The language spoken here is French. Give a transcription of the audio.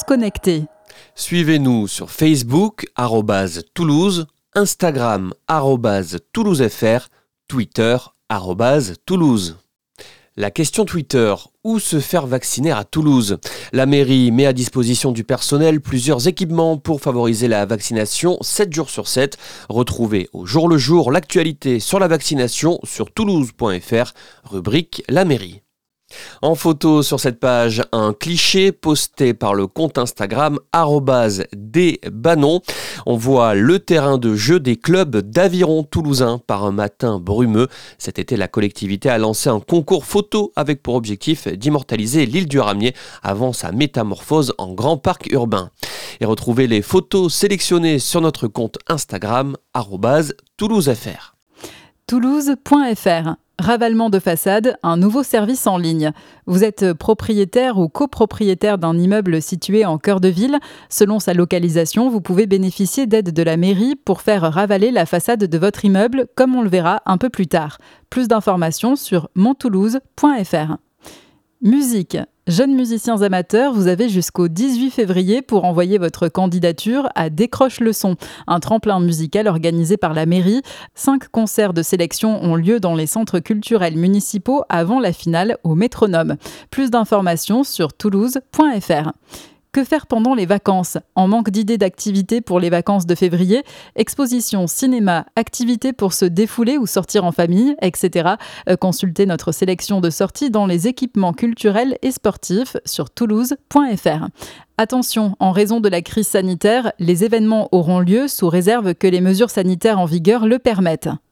connectés. Suivez-nous sur Facebook @Toulouse, Instagram @ToulouseFR, Twitter @Toulouse. La question Twitter, où se faire vacciner à Toulouse ? La mairie met à disposition du personnel plusieurs équipements pour favoriser la vaccination 7 jours sur 7. Retrouvez au jour le jour l'actualité sur la vaccination sur toulouse.fr, rubrique La mairie. En photo sur cette page, un cliché posté par le compte Instagram @desbanon. On voit le terrain de jeu des clubs d'aviron toulousains par un matin brumeux. Cet été, la collectivité a lancé un concours photo avec pour objectif d'immortaliser l'île du Ramier avant sa métamorphose en grand parc urbain. Et retrouvez les photos sélectionnées sur notre compte Instagram @ToulouseFR. Toulouse.fr. Ravalement de façade, un nouveau service en ligne. Vous êtes propriétaire ou copropriétaire d'un immeuble situé en cœur de ville. Selon sa localisation, vous pouvez bénéficier d'aide de la mairie pour faire ravaler la façade de votre immeuble, comme on le verra un peu plus tard. Plus d'informations sur montoulouse.fr. Musique. Jeunes musiciens amateurs, vous avez jusqu'au 18 février pour envoyer votre candidature à Décroche le son, un tremplin musical organisé par la mairie. 5 concerts de sélection ont lieu dans les centres culturels municipaux avant la finale au Métronome. Plus d'informations sur toulouse.fr. Que faire pendant les vacances ? En manque d'idées d'activités pour les vacances de février, expositions, cinéma, activités pour se défouler ou sortir en famille, etc. Consultez notre sélection de sorties dans les équipements culturels et sportifs sur toulouse.fr. Attention, en raison de la crise sanitaire, les événements auront lieu sous réserve que les mesures sanitaires en vigueur le permettent.